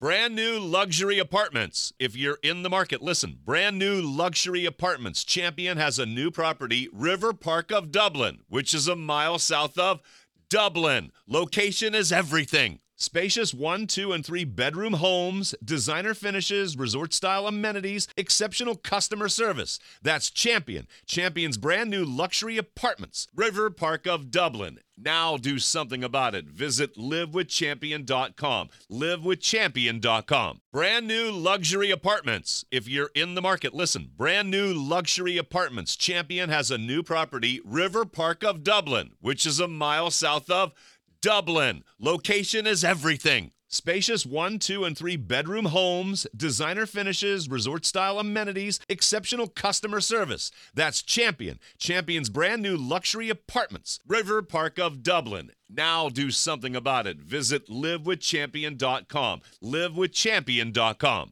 Brand new luxury apartments. If you're in the market, listen. Brand new luxury apartments. Champion has a new property, River Park of Dublin, which is a mile south of Dublin. Location is everything. Spacious 1, 2, and 3 bedroom homes, designer finishes, resort-style amenities, exceptional customer service. That's Champion. Champion's brand new luxury apartments, River Park of Dublin. Now do something about it. Visit livewithchampion.com. Livewithchampion.com. Brand new luxury apartments. If you're in the market, listen. Brand new luxury apartments. Champion has a new property, River Park of Dublin, which is a mile south of Dublin. Location is everything. Spacious 1, 2, and 3 bedroom homes, designer finishes, resort-style amenities, exceptional customer service. That's Champion. Champion's brand new luxury apartments, River Park of Dublin. Now do something about it. Visit livewithchampion.com. Livewithchampion.com.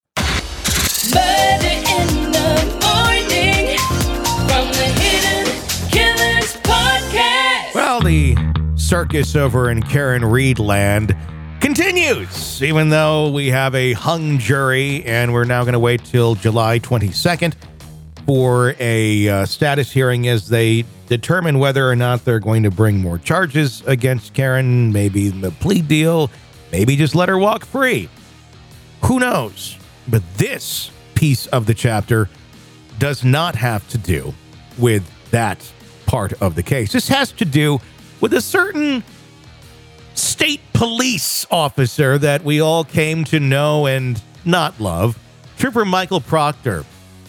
Murder in the morning from the Hidden Killers podcast. Well, the circus over in Karen Reed land continues, even though we have a hung jury, and we're now going to wait till July 22nd for a status hearing as they determine whether or not they're going to bring more charges against Karen, maybe the plea deal, maybe just let her walk free. Who knows? But this piece of the chapter does not have to do with that part of the case. This has to do with a certain state police officer that we all came to know and not love, Trooper Michael Proctor.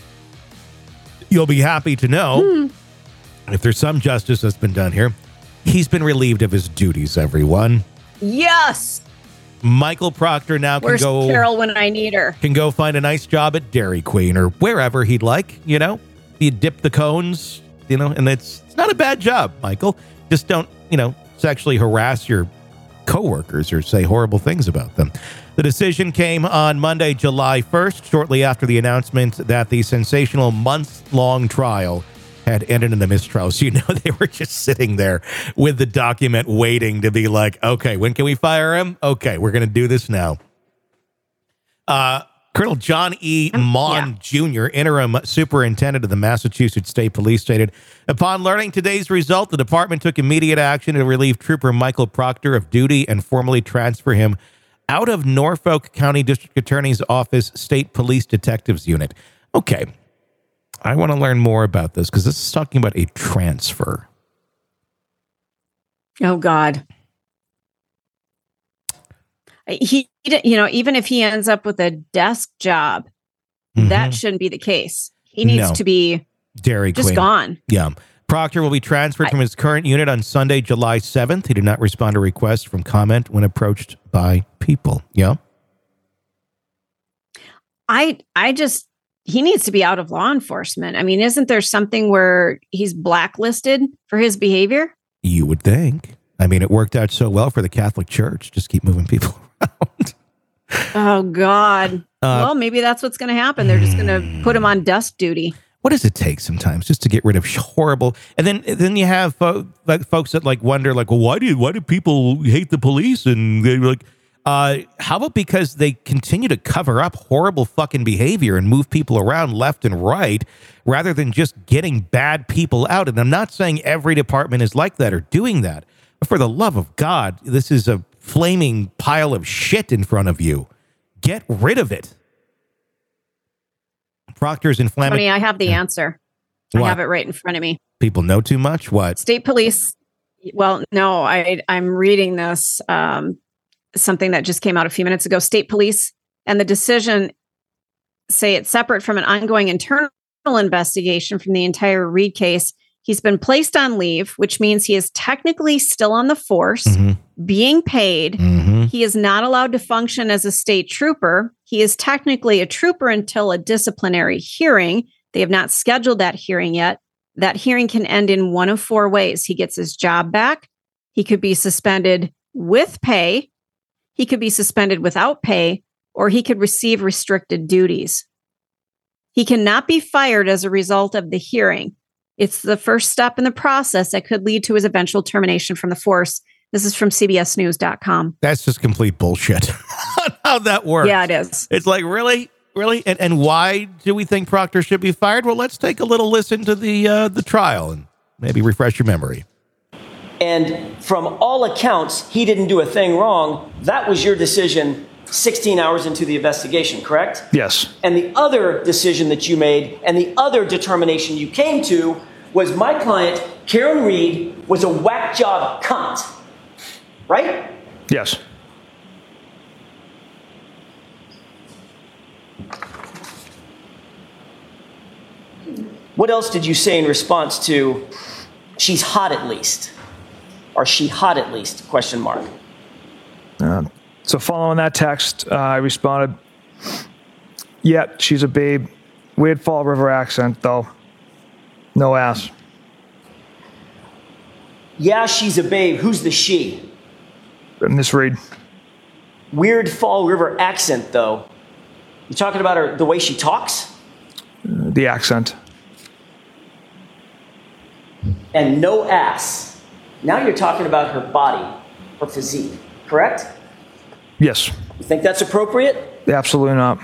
You'll be happy to know, if there's some justice that's been done here, he's been relieved of his duties, everyone. Yes. Michael Proctor now Where's Carol when I need her? Can go find a nice job at Dairy Queen or wherever he'd like, you know? You dip the cones, you know, and it's not a bad job, Michael. Just don't, sexually harass your coworkers or say horrible things about them. The decision came on Monday, July 1st, shortly after the announcement that the sensational month-long trial had ended in the mistrial. So, they were just sitting there with the document waiting to be like, okay, when can we fire him? Okay, we're going to do this now. Colonel John E. Mon Jr., interim superintendent of the Massachusetts State Police, stated, upon learning today's result, the department took immediate action to relieve Trooper Michael Proctor of duty and formally transfer him out of Norfolk County District Attorney's Office State Police Detectives Unit. Okay, I want to learn more about this because this is talking about a transfer. Oh, God. He, even if he ends up with a desk job, that shouldn't be the case. He needs to be Dairy just Queen. Gone. Yeah. Proctor will be transferred from his current unit on Sunday, July 7th. He did not respond to requests from comment when approached by people. Yeah. He needs to be out of law enforcement. I mean, isn't there something where he's blacklisted for his behavior? You would think. I mean, it worked out so well for the Catholic Church. Just keep moving people around. Oh, God. Well, maybe that's what's going to happen. They're just going to put him on desk duty. What does it take sometimes just to get rid of horrible? And then you have folks that wonder, well, why do people hate the police? And they're like, how about because they continue to cover up horrible fucking behavior and move people around left and right rather than just getting bad people out? And I'm not saying every department is like that or doing that. But for the love of God, this is a flaming pile of shit in front of you. Get rid of it. Proctor's inflammatory. Tony, I have the answer. What? I have it right in front of me. People know too much? What? State police. Well, no, I'm reading this, something that just came out a few minutes ago. State police and the decision say it's separate from an ongoing internal investigation from the entire Reed case. He's been placed on leave, which means he is technically still on the force, being paid. He is not allowed to function as a state trooper. He is technically a trooper until a disciplinary hearing. They have not scheduled that hearing yet. That hearing can end in one of 4 ways. He gets his job back. He could be suspended with pay. He could be suspended without pay, or he could receive restricted duties. He cannot be fired as a result of the hearing. It's the first step in the process that could lead to his eventual termination from the force. This is from CBSnews.com. That's just complete bullshit. not how that works. Yeah, it is. It's like, really? Really? And why do we think Proctor should be fired? Well, let's take a little listen to the trial and maybe refresh your memory. And from all accounts, he didn't do a thing wrong. That was your decision 16 hours into the investigation, correct? Yes. And the other decision that you made and the other determination you came to was my client, Karen Reed, was a whack job cunt. Right? Yes. What else did you say in response to she's hot at least? Or she hot at least? Question mark. So following that text, I responded, yeah, she's a babe. Weird Fall River accent, though. No ass. Yeah, she's a babe. Who's the she? Miss Reed. Weird Fall River accent, though. You talking about her, the way she talks? The accent. And no ass. Now you're talking about her body, her physique, correct? Yes. You think that's appropriate? Absolutely not.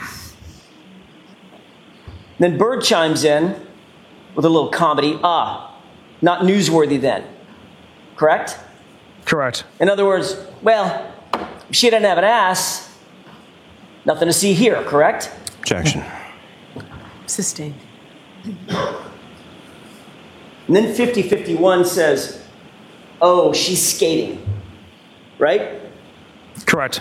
Then Bird chimes in with a little comedy. Not newsworthy then, correct? Correct. In other words, well, if she didn't have an ass, nothing to see here, correct? Objection. Sustained. And then 5051 says, oh, she's skating, right? Correct.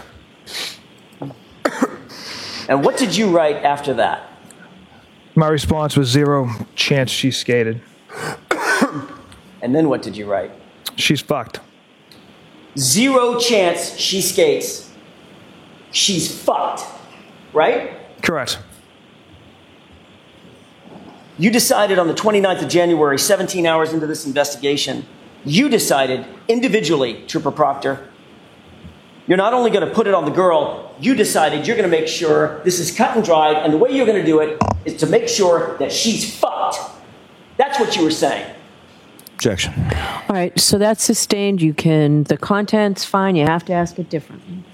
And what did you write after that? My response was 0 chance she skated. And then what did you write? She's fucked. 0 chance she skates. She's fucked, right? Correct. You decided on the 29th of January, 17 hours into this investigation, you decided individually, Trooper Proctor, you're not only going to put it on the girl, you decided you're going to make sure this is cut and dried, and the way you're going to do it is to make sure that she's fucked. That's what you were saying. Objection. All right, so that's sustained. The content's fine. You have to ask it differently.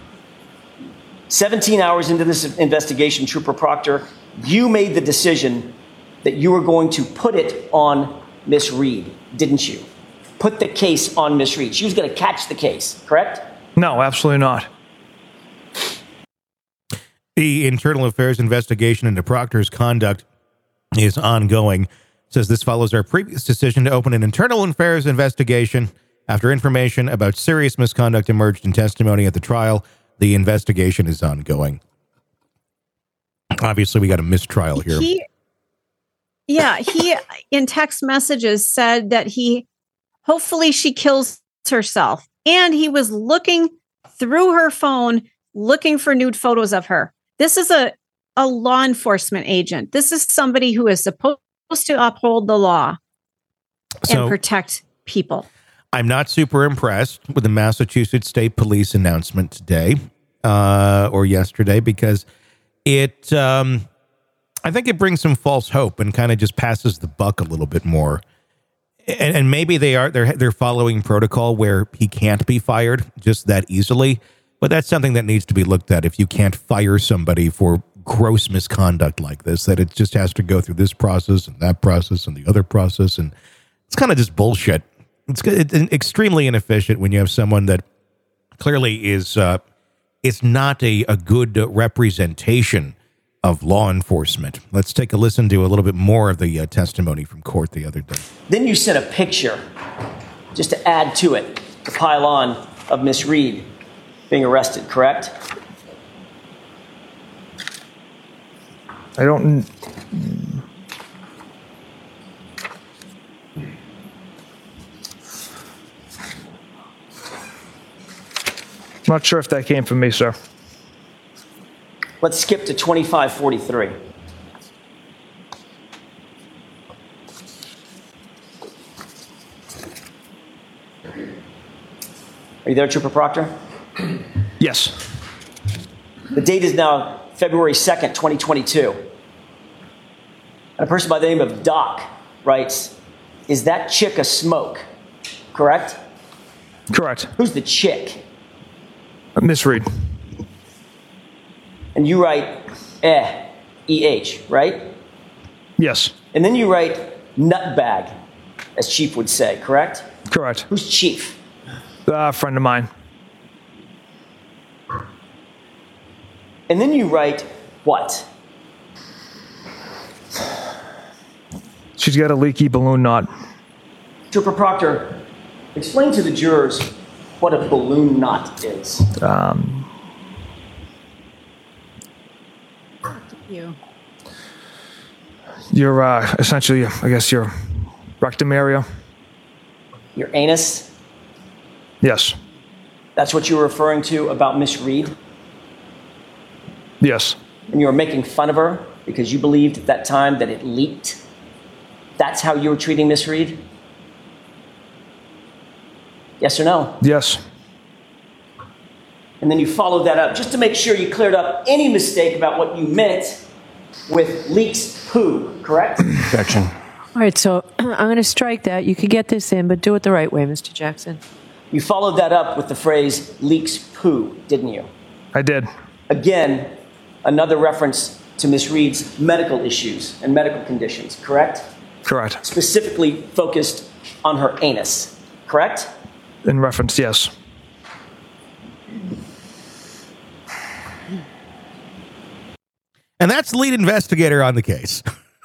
17 hours into this investigation, Trooper Proctor, you made the decision that you were going to put it on Miss Reed, didn't you? Put the case on Miss Reed. She was going to catch the case, correct? No, absolutely not. The Internal Affairs investigation into Proctor's conduct is ongoing. It says this follows our previous decision to open an internal affairs investigation after information about serious misconduct emerged in testimony at the trial. The investigation is ongoing. Obviously, we got a mistrial here. He in text messages said that hopefully she kills herself. And he was looking through her phone, looking for nude photos of her. This is a law enforcement agent. This is somebody who is supposed to uphold the law and protect people. I'm not super impressed with the Massachusetts State Police announcement today or yesterday because I think it brings some false hope and kind of just passes the buck a little bit more. And maybe they're following protocol where he can't be fired just that easily. But that's something that needs to be looked at if you can't fire somebody for gross misconduct like this, that it just has to go through this process and that process and the other process. And it's kind of just bullshit. It's extremely inefficient when you have someone that clearly is not a good representation of law enforcement. Let's take a listen to a little bit more of the testimony from court the other day. Then you sent a picture, just to add to it, to pile on, of Miss Reed being arrested, correct? I don't... I'm not sure if that came from me, sir. Let's skip to 2543. Are you there, Trooper Proctor? Yes. The date is now February 2nd, 2022. And a person by the name of Doc writes, is that chick a smoke? Correct? Correct. Who's the chick? Miss Reed. and you write E-H, right? Yes. And then you write nutbag, as Chief would say, correct? Correct. Who's Chief? A friend of mine. And then you write what? She's got a leaky balloon knot. Trooper Proctor, explain to the jurors what a balloon knot is. Your, essentially, I guess, your rectum area. Your anus? Yes. That's what you were referring to about Miss Reed? Yes. And you were making fun of her because you believed at that time that it leaked? That's how you were treating Miss Reed? Yes or no? Yes. And then you followed that up just to make sure you cleared up any mistake about what you meant with leaks poo, correct? Objection. All right, so I'm going to strike that. You could get this in, but do it the right way, Mr. Jackson. You followed that up with the phrase leaks poo, didn't you? I did. Again, another reference to Miss Reed's medical issues and medical conditions, correct? Correct. Specifically focused on her anus, correct? In reference, yes. And that's the lead investigator on the case.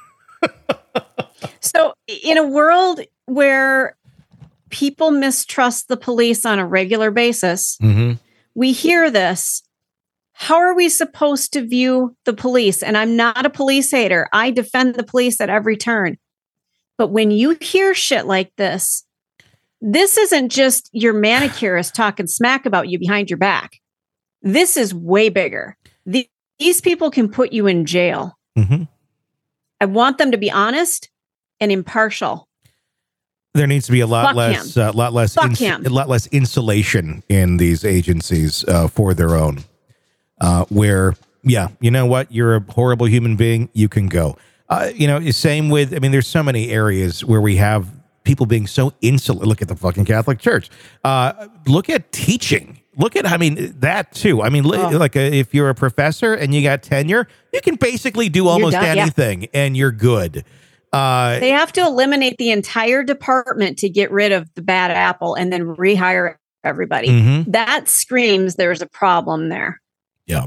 So, in a world where people mistrust the police on a regular basis, we hear this. How are we supposed to view the police? And I'm not a police hater. I defend the police at every turn. But when you hear shit like this isn't just your manicurist talking smack about you behind your back. This is way bigger. These people can put you in jail. I want them to be honest and impartial. There needs to be a lot less insulation in these agencies for their own. Where, you know what? You're a horrible human being. You can go. Same with, there's so many areas where we have people being so insular. Look at the fucking Catholic Church. Look at teaching. Look at, that too. If you're a professor and you got tenure, you can basically do almost anything and you're good. They have to eliminate the entire department to get rid of the bad apple and then rehire everybody. That screams there's a problem there. Yeah.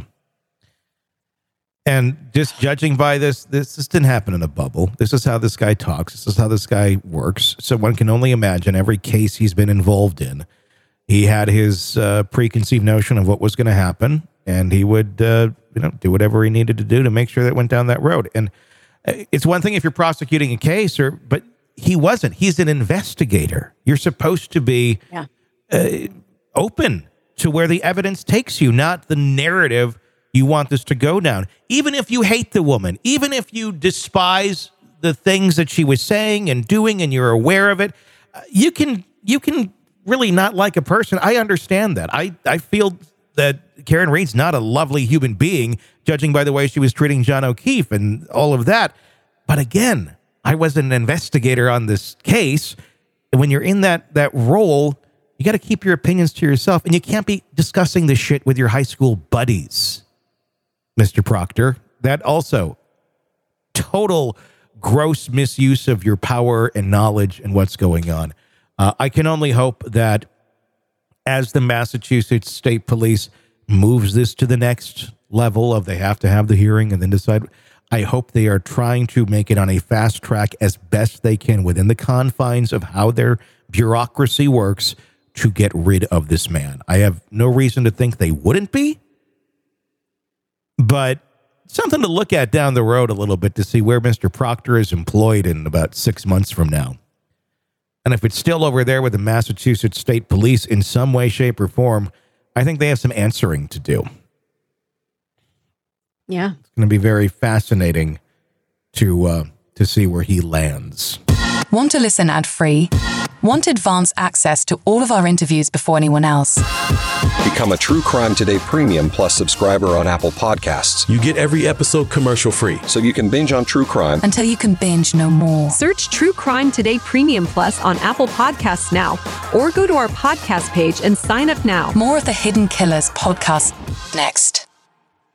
And just judging by this didn't happen in a bubble. This is how this guy talks. This is how this guy works. So one can only imagine every case he's been involved in. He had his preconceived notion of what was going to happen, and he would do whatever he needed to do to make sure that it went down that road. And it's one thing if you're prosecuting a case, but he wasn't. He's an investigator. You're supposed to be open to where the evidence takes you, not the narrative you want this to go down. Even if you hate the woman, even if you despise the things that she was saying and doing and you're aware of it, you can really not like a person. I understand that. I feel that Karen Reed's not a lovely human being, judging by the way she was treating John O'Keefe and all of that. But again, I was an investigator on this case. And when you're in that role, you got to keep your opinions to yourself. And you can't be discussing this shit with your high school buddies, Mr. Proctor. That also total gross misuse of your power and knowledge and what's going on. I can only hope that as the Massachusetts State Police moves this to the next level of they have to have the hearing and then decide, I hope they are trying to make it on a fast track as best they can within the confines of how their bureaucracy works to get rid of this man. I have no reason to think they wouldn't be, but something to look at down the road a little bit to see where Mr. Proctor is employed in about 6 months from now. And if it's still over there with the Massachusetts State Police in some way, shape, or form, I think they have some answering to do. Yeah. It's going to be very fascinating to see where he lands. Want to listen ad-free? Want advanced access to all of our interviews before anyone else? Become a True Crime Today Premium Plus subscriber on Apple Podcasts. You get every episode commercial-free. So you can binge on True Crime until you can binge no more. Search True Crime Today Premium Plus on Apple Podcasts now, or go to our podcast page and sign up now. More of the Hidden Killers podcast next.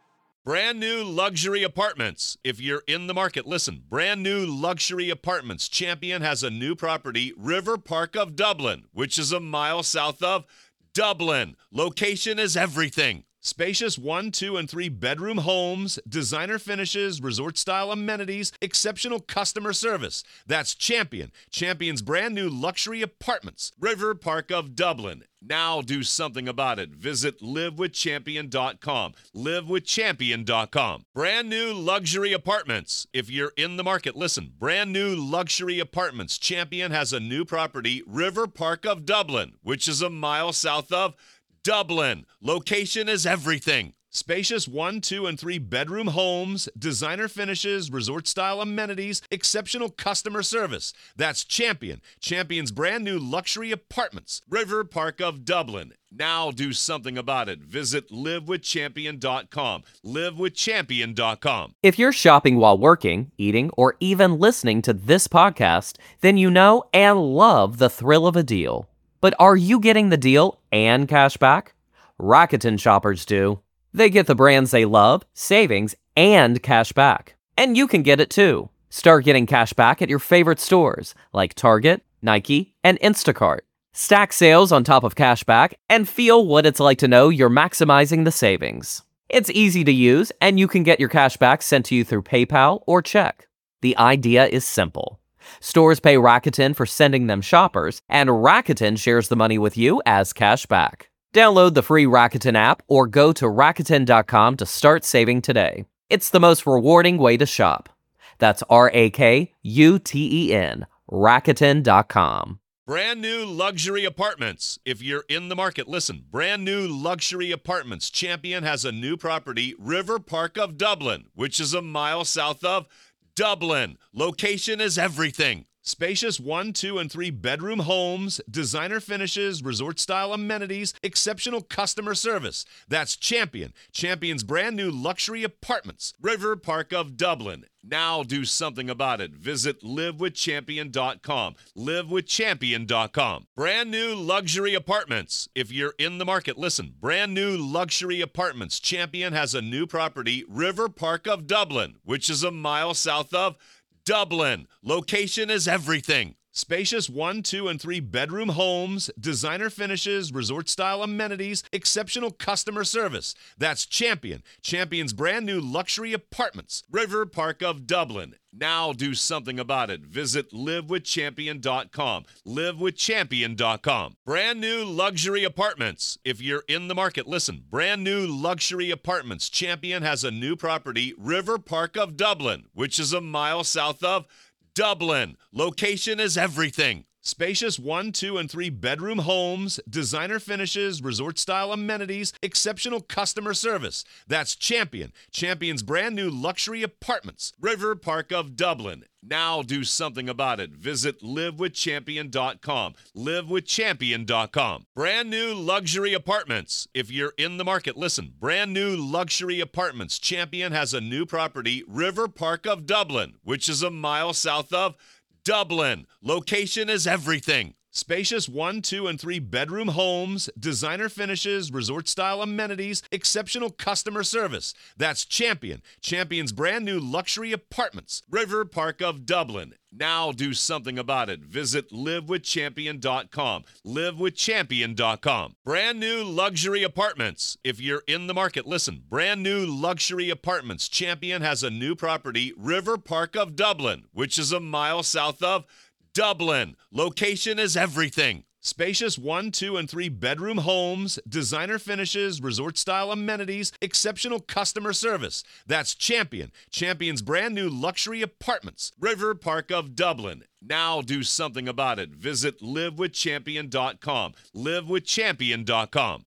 Brand new luxury apartments. If you're in the market, listen. Brand new luxury apartments. Champion has a new property, River Park of Dublin, which is a mile south of Dublin. Location is everything. Spacious 1, 2, and 3 bedroom homes, designer finishes, resort-style amenities, exceptional customer service. That's Champion. Champion's brand new luxury apartments, River Park of Dublin. Now do something about it. Visit livewithchampion.com. Livewithchampion.com. Brand new luxury apartments. If you're in the market, listen. Brand new luxury apartments. Champion has a new property, River Park of Dublin, which is a mile south of Dublin. Location is everything. Spacious 1, 2, and 3 bedroom homes, designer finishes, resort-style amenities, exceptional customer service. That's Champion. Champion's brand new luxury apartments, River Park of Dublin. Now do something about it. Visit livewithchampion.com. Livewithchampion.com. If you're shopping while working, eating, or even listening to this podcast, then you know and love the thrill of a deal. But are you getting the deal and cash back? Rakuten shoppers do. They get the brands they love, savings, and cash back. And you can get it too. Start getting cash back at your favorite stores like Target, Nike, and Instacart. Stack sales on top of cash back and feel what it's like to know you're maximizing the savings. It's easy to use, and you can get your cash back sent to you through PayPal or check. The idea is simple. Stores pay Rakuten for sending them shoppers, and Rakuten shares the money with you as cash back. Download the free Rakuten app or go to Rakuten.com to start saving today. It's the most rewarding way to shop. That's Rakuten, Rakuten.com. Brand new luxury apartments. If you're in the market, listen. Brand new luxury apartments. Champion has a new property, River Park of Dublin, which is a mile south of Dublin. Location is everything. Spacious 1, 2, and 3 bedroom homes, designer finishes, resort-style amenities, exceptional customer service. That's Champion. Champion's brand new luxury apartments, River Park of Dublin. Now do something about it. Visit livewithchampion.com. Livewithchampion.com. Brand new luxury apartments. If you're in the market, listen. Brand new luxury apartments. Champion has a new property, River Park of Dublin, which is a mile south of Dublin. Location is everything. Spacious 1, 2, and 3 bedroom homes, designer finishes, resort-style amenities, exceptional customer service. That's Champion. Champion's brand new luxury apartments, River Park of Dublin. Now do something about it. Visit livewithchampion.com. Livewithchampion.com. Brand new luxury apartments. If you're in the market, listen. Brand new luxury apartments. Champion has a new property, River Park of Dublin, which is a mile south of Dublin. Location is everything. Spacious 1, 2, and 3 bedroom homes, designer finishes, resort-style amenities, exceptional customer service. That's Champion. Champion's brand new luxury apartments, River Park of Dublin. Now do something about it. Visit livewithchampion.com. Livewithchampion.com. Brand new luxury apartments. If you're in the market, listen. Brand new luxury apartments. Champion has a new property, River Park of Dublin, which is a mile south of Dublin. Location is everything. Spacious 1, 2, and 3 bedroom homes, designer finishes, resort-style amenities, exceptional customer service. That's Champion. Champion's brand new luxury apartments, River Park of Dublin. Now do something about it. Visit livewithchampion.com. Livewithchampion.com. Brand new luxury apartments. If you're in the market, listen. Brand new luxury apartments. Champion has a new property, River Park of Dublin, which is a mile south of Dublin. Location is everything. Spacious 1, 2, and 3 bedroom homes, designer finishes, resort-style amenities, exceptional customer service. That's Champion. Champion's brand new luxury apartments, River Park of Dublin. Now do something about it. Visit livewithchampion.com. Livewithchampion.com.